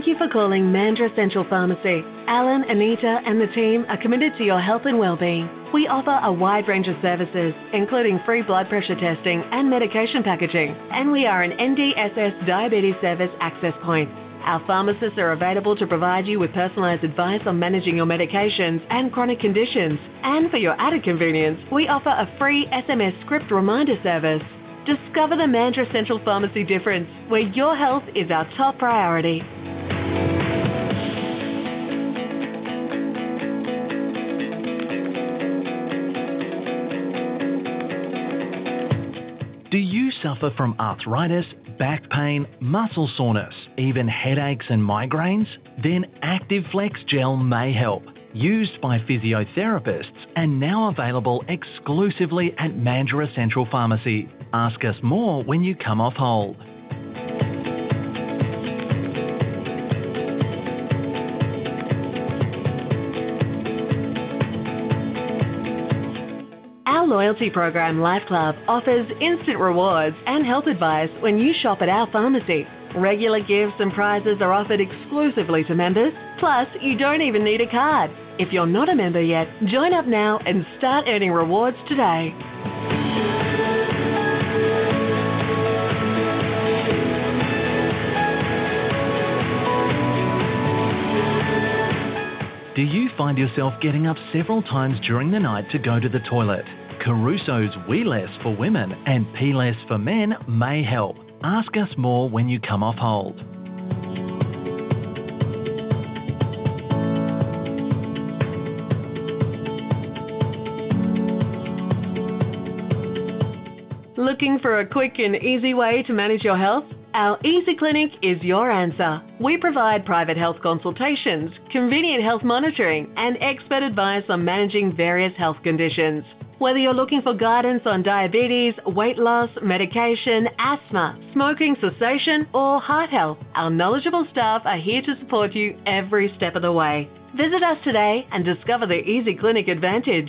Thank you for calling Mandurah Central Pharmacy. Alan, Anita and the team are committed to your health and well-being. We offer a wide range of services, including free blood pressure testing and medication packaging, and we are an NDSS diabetes service access point. Our pharmacists are available to provide you with personalised advice on managing your medications and chronic conditions. And for your added convenience, we offer a free SMS script reminder service. Discover the Mandurah Central Pharmacy difference, where your health is our top priority. Do you suffer from arthritis, back pain, muscle soreness, even headaches and migraines? Then Active Flex Gel may help. Used by physiotherapists and now available exclusively at Mandurah Central Pharmacy. Ask us more when you come off hold. Our loyalty program, Life Club, offers instant rewards and health advice when you shop at our pharmacy. Regular gifts and prizes are offered exclusively to members. Plus, you don't even need a card. If you're not a member yet, join up now and start earning rewards today. Do you find yourself getting up several times during the night to go to the toilet? Caruso's Wee Less for women and P Less for men may help. Ask us more when you come off hold. Looking for a quick and easy way to manage your health? Our Easy Clinic is your answer. We provide private health consultations, convenient health monitoring, and expert advice on managing various health conditions. Whether you're looking for guidance on diabetes, weight loss, medication, asthma, smoking cessation, or heart health, our knowledgeable staff are here to support you every step of the way. Visit us today and discover the Easy Clinic advantage.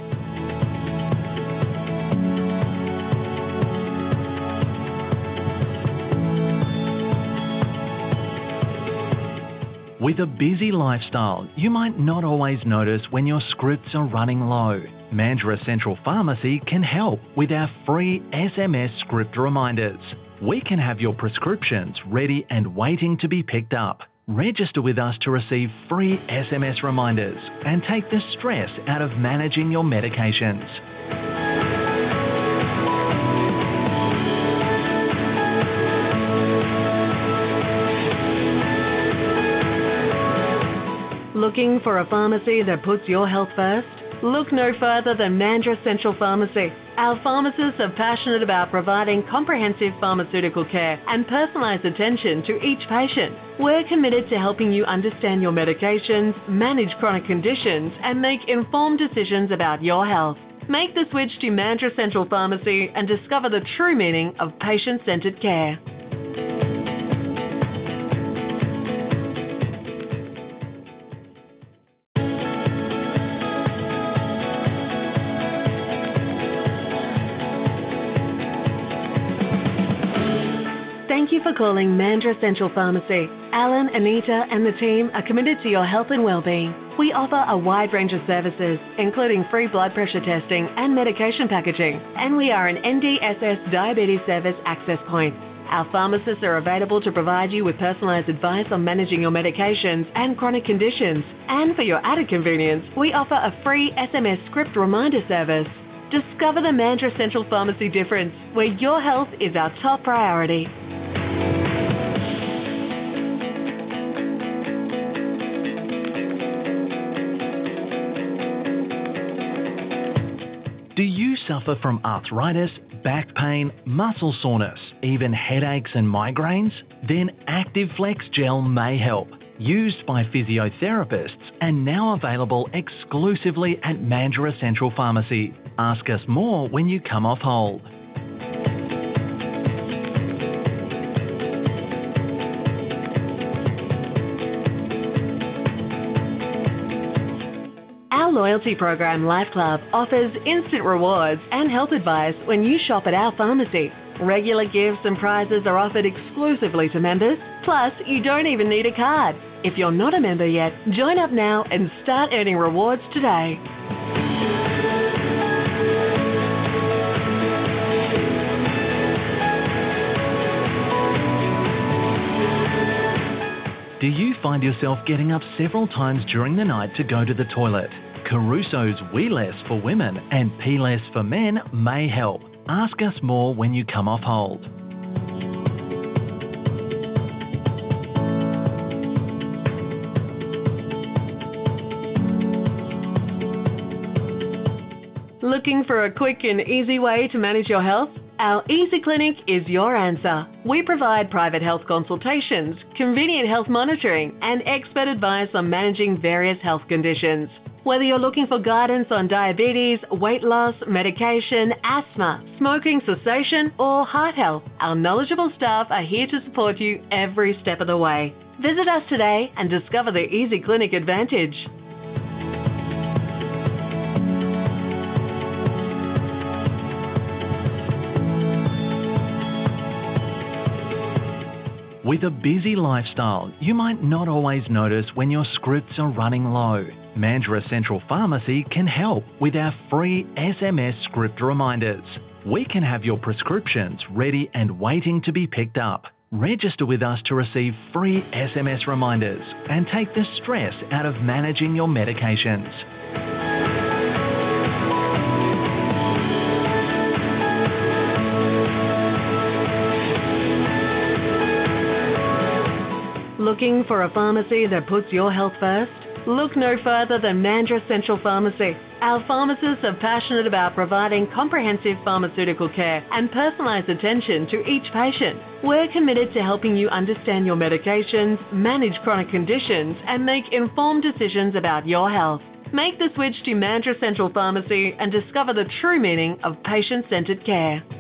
With a busy lifestyle, you might not always notice when your scripts are running low. Mandurah Central Pharmacy can help with our free SMS script reminders. We can have your prescriptions ready and waiting to be picked up. Register with us to receive free SMS reminders and take the stress out of managing your medications. Looking for a pharmacy that puts your health first? Look no further than Mandurah Central Pharmacy. Our pharmacists are passionate about providing comprehensive pharmaceutical care and personalised attention to each patient. We're committed to helping you understand your medications, manage chronic conditions, and make informed decisions about your health. Make the switch to Mandurah Central Pharmacy and discover the true meaning of patient-centred care. Thank you for calling Mandurah Central Pharmacy. Alan, Anita and the team are committed to your health and well-being. We offer a wide range of services, including free blood pressure testing and medication packaging, and we are an NDSS diabetes service access point. Our pharmacists are available to provide you with personalised advice on managing your medications and chronic conditions. And for your added convenience, we offer a free SMS script reminder service. Discover the Mandurah Central Pharmacy difference, where your health is our top priority. Do you suffer from arthritis, back pain, muscle soreness, even headaches and migraines? Then Active Flex Gel may help. Used by physiotherapists and now available exclusively at Mandurah Central Pharmacy. Ask us more when you come off hold. Our loyalty program, Life Club, offers instant rewards and health advice when you shop at our pharmacy. Regular gifts and prizes are offered exclusively to members. Plus, you don't even need a card. If you're not a member yet, join up now and start earning rewards today. Do you find yourself getting up several times during the night to go to the toilet? Caruso's Wee Less for women and P Less for men may help. Ask us more when you come off hold. Looking for a quick and easy way to manage your health? Our Easy Clinic is your answer. We provide private health consultations, convenient health monitoring, and expert advice on managing various health conditions. Whether you're looking for guidance on diabetes, weight loss, medication, asthma, smoking cessation, or heart health, our knowledgeable staff are here to support you every step of the way. Visit us today and discover the Easy Clinic advantage. With a busy lifestyle, you might not always notice when your scripts are running low. Mandurah Central Pharmacy can help with our free SMS script reminders. We can have your prescriptions ready and waiting to be picked up. Register with us to receive free SMS reminders and take the stress out of managing your medications. Looking for a pharmacy that puts your health first? Look no further than Mandurah Central Pharmacy. Our pharmacists are passionate about providing comprehensive pharmaceutical care and personalised attention to each patient. We're committed to helping you understand your medications, manage chronic conditions, and make informed decisions about your health. Make the switch to Mandurah Central Pharmacy and discover the true meaning of patient-centred care.